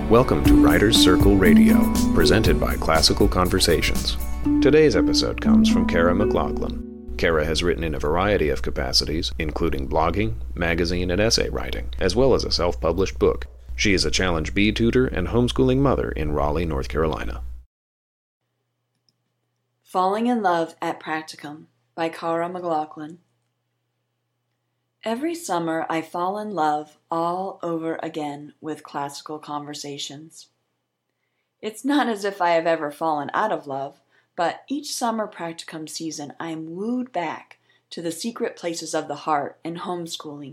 Welcome to Writers Circle Radio, presented by Classical Conversations. Today's episode comes from Kara McLaughlin. Kara has written in a variety of capacities, including blogging, magazine, and essay writing, as well as a self-published book. She is a Challenge B tutor and homeschooling mother in Raleigh, North Carolina. Falling in Love at Practicum by Kara McLaughlin. Every summer I fall in love all over again with Classical Conversations. It's not as if I have ever fallen out of love, but each summer practicum season I am wooed back to the secret places of the heart in homeschooling.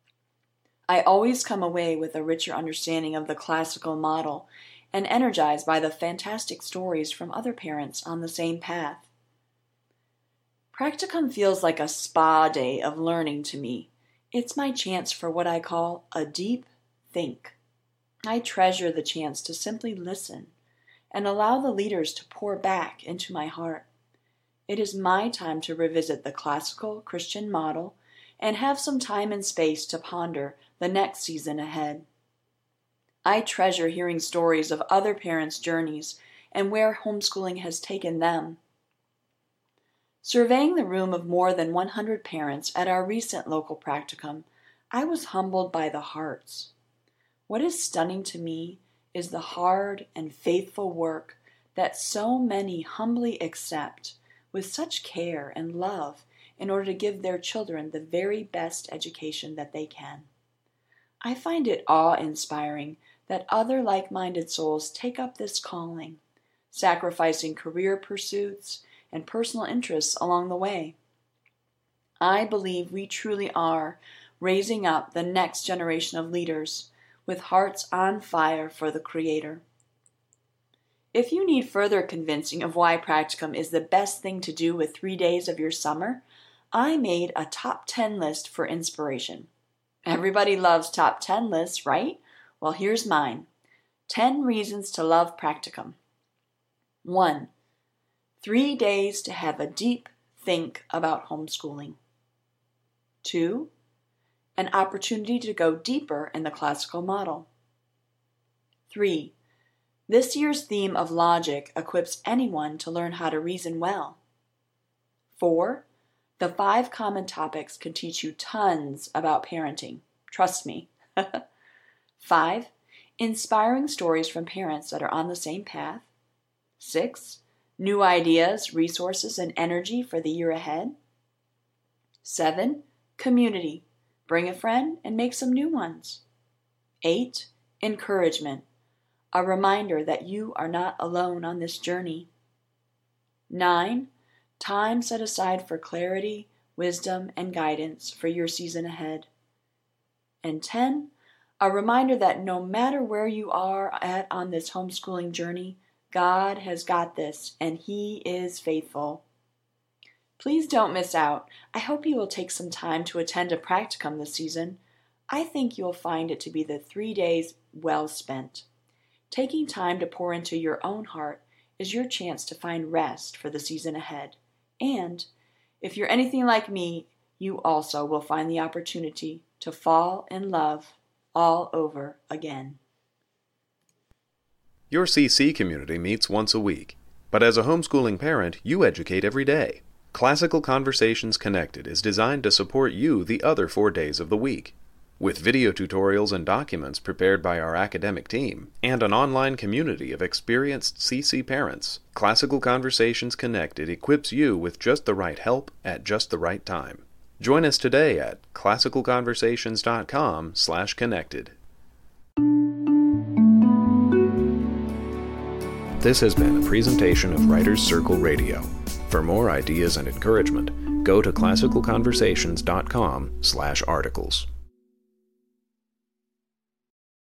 I always come away with a richer understanding of the classical model and energized by the fantastic stories from other parents on the same path. Practicum feels like a spa day of learning to me. It's my chance for what I call a deep think. I treasure the chance to simply listen and allow the leaders to pour back into my heart. It is my time to revisit the classical Christian model and have some time and space to ponder the next season ahead. I treasure hearing stories of other parents' journeys and where homeschooling has taken them. Surveying the room of more than 100 parents at our recent local practicum, I was humbled by the hearts. What is stunning to me is the hard and faithful work that so many humbly accept with such care and love in order to give their children the very best education that they can. I find it awe-inspiring that other like-minded souls take up this calling, sacrificing career pursuits and personal interests along the way. I believe we truly are raising up the next generation of leaders with hearts on fire for the Creator. If you need further convincing of why practicum is the best thing to do with 3 days of your summer, I made a top 10 list for inspiration. Everybody loves top 10 lists, right? Well, here's mine. 10 reasons to love practicum. 1. 3 days to have a deep think about homeschooling. 2. An opportunity to go deeper in the classical model. 3. This year's theme of logic equips anyone to learn how to reason well. 4. The 5 common topics can teach you tons about parenting. Trust me. 5. Inspiring stories from parents that are on the same path. 6. New ideas, resources, and energy for the year ahead. 7. Community. Bring a friend and make some new ones. 8. Encouragement. A reminder that you are not alone on this journey. 9. Time set aside for clarity, wisdom, and guidance for your season ahead. And 10. A reminder that no matter where you are at on this homeschooling journey, God has got this, and He is faithful. Please don't miss out. I hope you will take some time to attend a practicum this season. I think you'll find it to be the 3 days well spent. Taking time to pour into your own heart is your chance to find rest for the season ahead. And if you're anything like me, you also will find the opportunity to fall in love all over again. Your CC community meets once a week, but as a homeschooling parent, you educate every day. Classical Conversations Connected is designed to support you the other 4 days of the week. With video tutorials and documents prepared by our academic team, and an online community of experienced CC parents, Classical Conversations Connected equips you with just the right help at just the right time. Join us today at classicalconversations.com/connected. This has been a presentation of Writers Circle Radio. For more ideas and encouragement, go to classicalconversations.com/articles.